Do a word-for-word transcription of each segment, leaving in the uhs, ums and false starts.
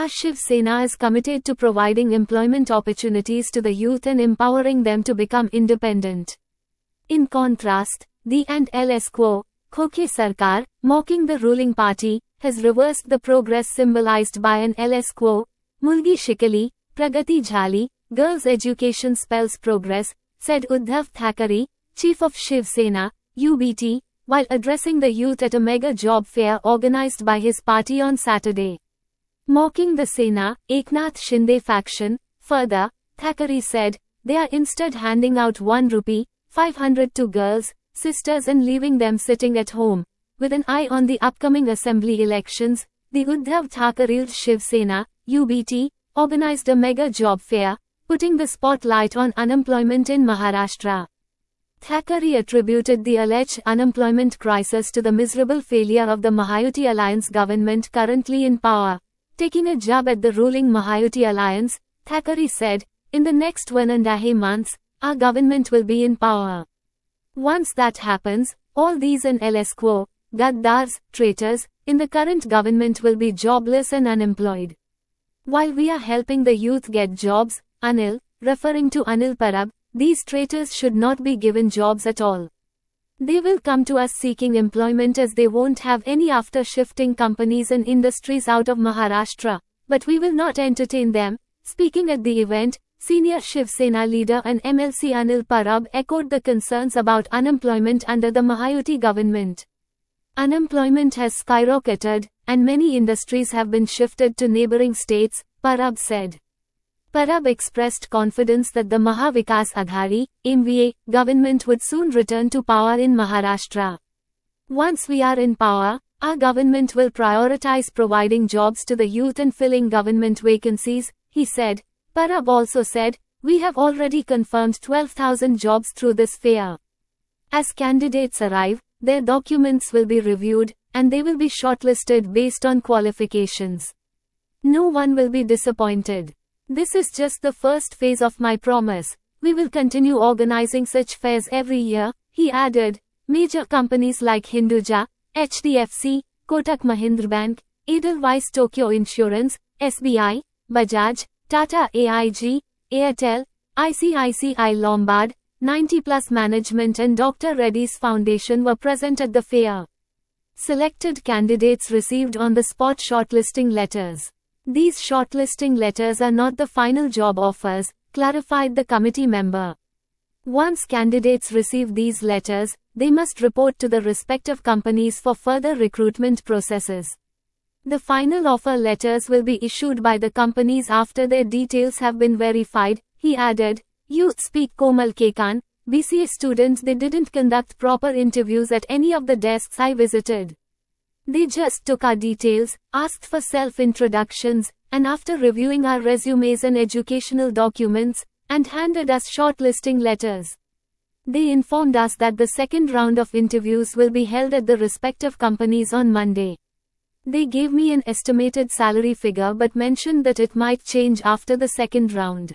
Our Shiv Sena is committed to providing employment opportunities to the youth and empowering them to become independent. In contrast, the and L S quo, Khoke Sarkar, mocking the ruling party, has reversed the progress symbolized by an L S quo, Mulgi Shikali, Pragati Jhali, girls' education spells progress, said Uddhav Thackeray, chief of Shiv Sena, U B T, while addressing the youth at a mega job fair organized by his party on Saturday. Mocking the Sena, Eknath Shinde faction, further, Thackeray said, they are instead handing out one rupee, five hundred to girls, sisters and leaving them sitting at home. With an eye on the upcoming assembly elections, the Uddhav Thackeray Shiv Sena, U B T, organized a mega job fair, putting the spotlight on unemployment in Maharashtra. Thackeray attributed the alleged unemployment crisis to the miserable failure of the Mahayuti Alliance government currently in power. Taking a jab at the ruling Mahayuti Alliance, Thackeray said, in the next one and a half months, our government will be in power. Once that happens, all these and L S quo, Gaddars, traitors, in the current government will be jobless and unemployed. While we are helping the youth get jobs, Anil, referring to Anil Parab, these traitors should not be given jobs at all. They will come to us seeking employment as they won't have any after shifting companies and industries out of Maharashtra, but we will not entertain them. Speaking at the event, senior Shiv Sena leader and M L C Anil Parab echoed the concerns about unemployment under the Mahayuti government. Unemployment has skyrocketed, and many industries have been shifted to neighboring states, Parab said. Parab expressed confidence that the Maha Vikas Aghadi, M V A, government would soon return to power in Maharashtra. Once we are in power, our government will prioritize providing jobs to the youth and filling government vacancies, he said. Parab also said, we have already confirmed twelve thousand jobs through this fair. As candidates arrive, their documents will be reviewed, and they will be shortlisted based on qualifications. No one will be disappointed. This is just the first phase of my promise. We will continue organizing such fairs every year, he added. Major companies like Hinduja, H D F C, Kotak Mahindra Bank, Edelweiss Tokyo Insurance, S B I, Bajaj, Tata A I G, Airtel, I C I C I Lombard, ninety plus Management and Doctor Reddy's Foundation were present at the fair. Selected candidates received on-the-spot shortlisting letters. These shortlisting letters are not the final job offers, clarified the committee member. Once candidates receive these letters, they must report to the respective companies for further recruitment processes. The final offer letters will be issued by the companies after their details have been verified, he added. Youth speak Komal Kekan, B C A students. They didn't conduct proper interviews at any of the desks I visited. They just took our details, asked for self-introductions, and after reviewing our resumes and educational documents, and handed us shortlisting letters. They informed us that the second round of interviews will be held at the respective companies on Monday. They gave me an estimated salary figure but mentioned that it might change after the second round.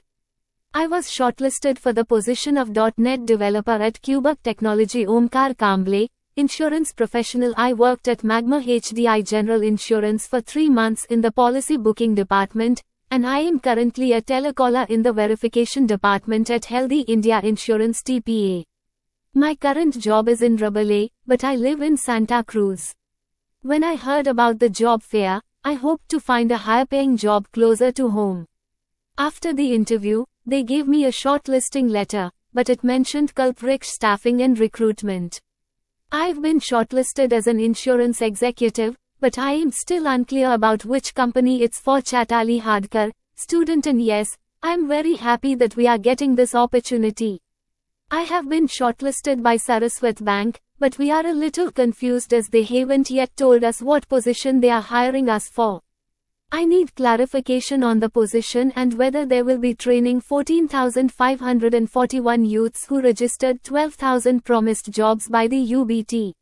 I was shortlisted for the position of .NET developer at Cubic Technology. Omkar Kamble, insurance professional. I worked at Magma H D I General Insurance for three months in the policy booking department, and I am currently a telecaller in the verification department at Healthy India Insurance T P A. My current job is in Rabelais, but I live in Santa Cruz. When I heard about the job fair, I hoped to find a higher paying job closer to home. After the interview, they gave me a shortlisting letter, but it mentioned Kalpriksh Staffing and Recruitment. I've been shortlisted as an insurance executive, but I am still unclear about which company it's for. Chatali Hadkar, student. And yes, I am very happy that we are getting this opportunity. I have been shortlisted by Saraswat Bank, but we are a little confused as they haven't yet told us what position they are hiring us for. I need clarification on the position and whether there will be training. fourteen thousand five hundred forty-one youths who registered twelve thousand promised jobs by the U B T.